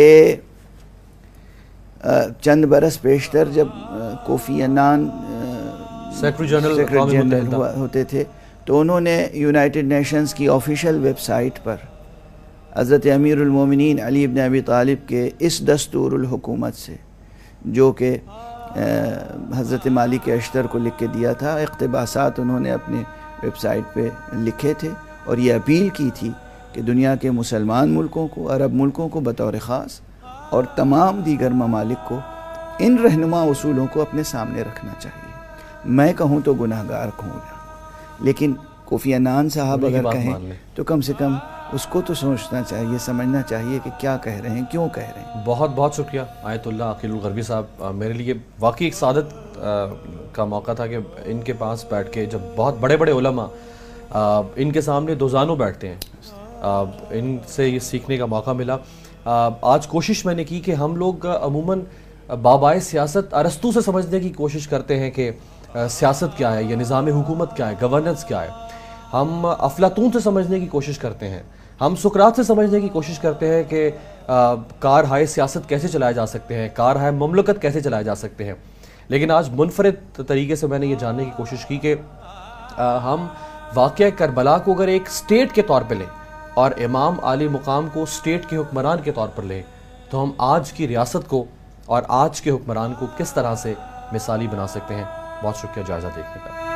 چند برس پیشتر جب کوفی عنان سیکرٹری جنرل ہوتے تھے تو انہوں نے یونائٹڈ نیشنز کی آفیشیل ویب سائٹ پر حضرت امیر المومنین علی بن ابی طالب کے اس دستور الحکومت سے، جو کہ حضرت مالک اشتر کو لکھ کے دیا تھا، اقتباسات انہوں نے اپنے ویب سائٹ پہ لکھے تھے، اور یہ اپیل کی تھی کہ دنیا کے مسلمان ملکوں کو، عرب ملکوں کو بطور خاص، اور تمام دیگر ممالک کو ان رہنما اصولوں کو اپنے سامنے رکھنا چاہیے۔ میں کہوں تو گناہ گار کہوں گا، لیکن کوفی عنان صاحب اگر کہیں تو کم سے کم اس کو تو سوچنا چاہیے، سمجھنا چاہیے کہ کیا کہہ رہے ہیں، کیوں کہہ رہے ہیں۔ بہت بہت شکریہ آیت اللہ عقیل الغربی صاحب، میرے لیے واقعی ایک سعادت کا موقع تھا کہ ان کے پاس بیٹھ کے، جب بہت بڑے بڑے علماء ان کے سامنے دوزانوں بیٹھتے ہیں، ان سے یہ سیکھنے کا موقع ملا۔ آج کوشش میں نے کی کہ ہم لوگ عموماً بابائے سیاست ارسطو سے سمجھنے کی کوشش کرتے ہیں کہ سیاست کیا ہے، یا نظام حکومت کیا ہے، گورننس کیا ہے۔ ہم افلاطون سے سمجھنے کی کوشش کرتے ہیں، ہم سقراط سے سمجھنے کی کوشش کرتے ہیں کہ کار ہائے سیاست کیسے چلائے جا سکتے ہیں، کار ہائے مملکت کیسے چلائے جا سکتے ہیں۔ لیکن آج منفرد طریقے سے میں نے یہ جاننے کی کوشش کی کہ ہم واقعہ کربلا کو اگر ایک سٹیٹ کے طور پہ لیں اور امام عالی مقام کو سٹیٹ کے حکمران کے طور پر لیں، تو ہم آج کی ریاست کو اور آج کے حکمران کو کس طرح سے مثالی بنا سکتے ہیں۔ بہت شکریہ جائزہ دیکھنے کا۔